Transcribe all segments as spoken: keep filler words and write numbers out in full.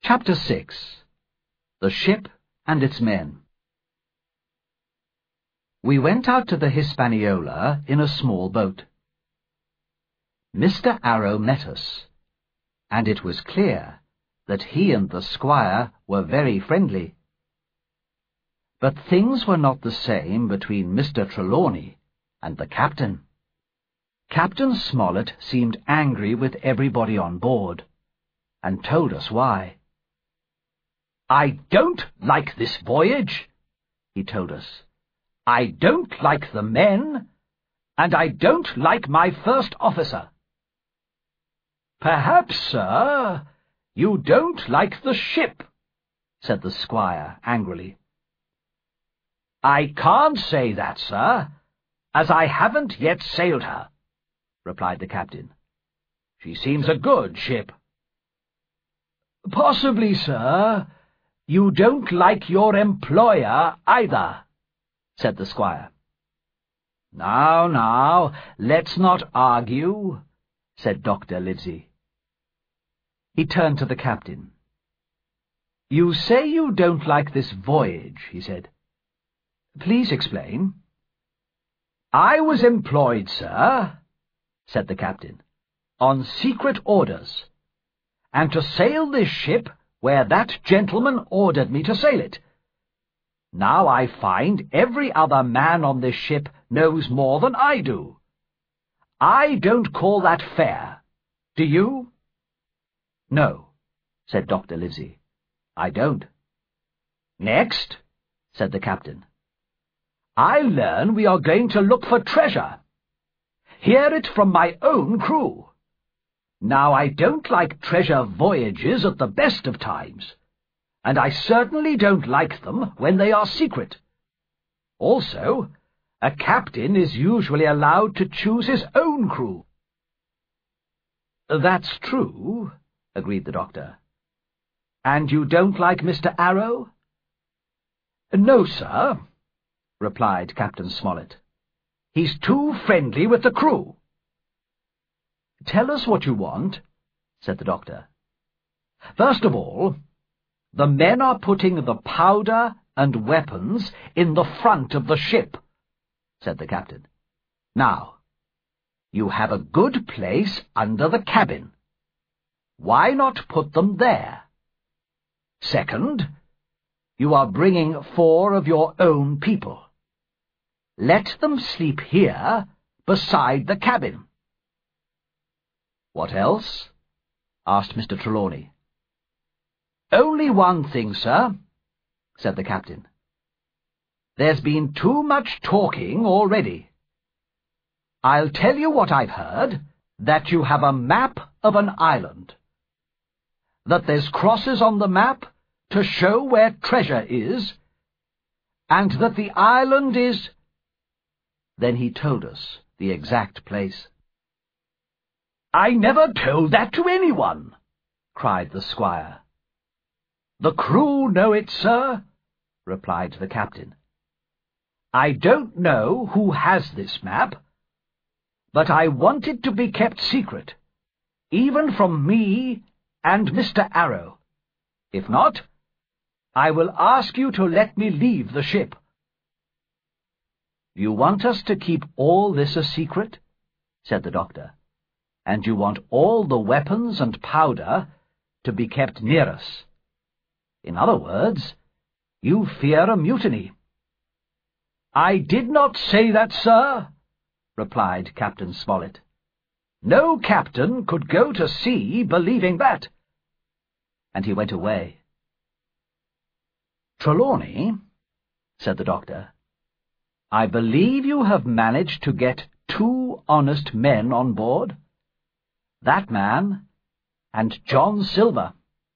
Chapter six. The Ship and Its Men. We went out to the Hispaniola in a small boat. Mister Arrow met us, and it was clear that he and the squire were very friendly. But things were not the same between Mister Trelawney and the captain. Captain Smollett seemed angry with everybody on board, and told us why. "I don't like this voyage," he told us. "I don't like the men, and I don't like my first officer." "Perhaps, sir, you don't like the ship," said the squire angrily. "I can't say that, sir, as I haven't yet sailed her," replied the captain. "She seems a good ship." "Possibly, sir, you don't like your employer either," said the squire. "Now, now, let's not argue," said Doctor Livesey. He turned to the captain. "You say you don't like this voyage," he said. "Please explain." "I was employed, sir," said the captain, "on secret orders, and to sail this ship where that gentleman ordered me to sail it. Now I find every other man on this ship knows more than I do. I don't call that fair. Do you?" "No," said Doctor Livesey. "I don't." "Next," said the captain, "I learn we are going to look for treasure. Hear it from my own crew. Now, I don't like treasure voyages at the best of times, and I certainly don't like them when they are secret. Also, a captain is usually allowed to choose his own crew." "That's true," agreed the doctor. "And you don't like Mister Arrow?" "No, sir," replied Captain Smollett. "He's too friendly with the crew." "Tell us what you want," said the doctor. "First of all, the men are putting the powder and weapons in the front of the ship," said the captain. "Now, you have a good place under the cabin. Why not put them there? Second, you are bringing four of your own people. Let them sleep here beside the cabin." "What else?" asked Mister Trelawney. "Only one thing, sir," said the captain. "There's been too much talking already. I'll tell you what I've heard, that you have a map of an island, that there's crosses on the map to show where treasure is, and that the island is—" Then he told us the exact place. "I never told that to anyone," cried the squire. "The crew know it, sir," replied the captain. "I don't know who has this map, but I want it to be kept secret, even from me and Mister Arrow. If not, I will ask you to let me leave the ship." "You want us to keep all this a secret?" said the doctor. "And you want all the weapons and powder to be kept near us. In other words, you fear a mutiny." "I did not say that, sir," replied Captain Smollett. "No captain could go to sea believing that." And he went away. "Trelawney," said the doctor, "I believe you have managed to get two honest men on board. That man and John Silver."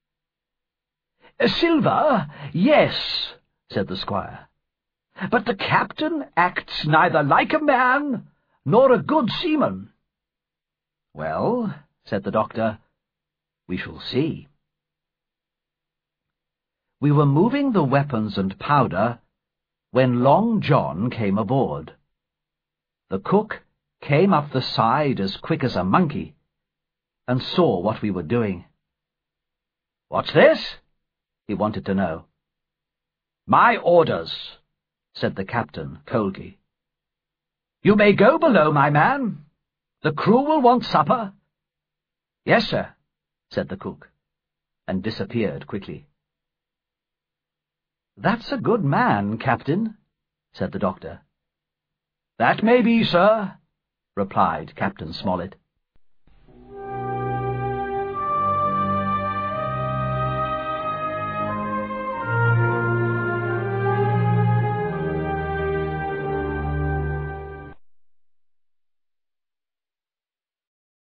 "Silver, yes," said the squire. "But the captain acts neither like a man nor a good seaman." "Well," said the doctor, "we shall see." We were moving the weapons and powder when Long John came aboard. The cook came up the side as quick as a monkey, and saw what we were doing. What's this? He wanted to know. My orders, said the captain coldly. You may go below, my man. The crew will want supper. Yes, sir, said the cook, and disappeared quickly. That's a good man, Captain, said the doctor. That may be, sir, replied Captain Smollett.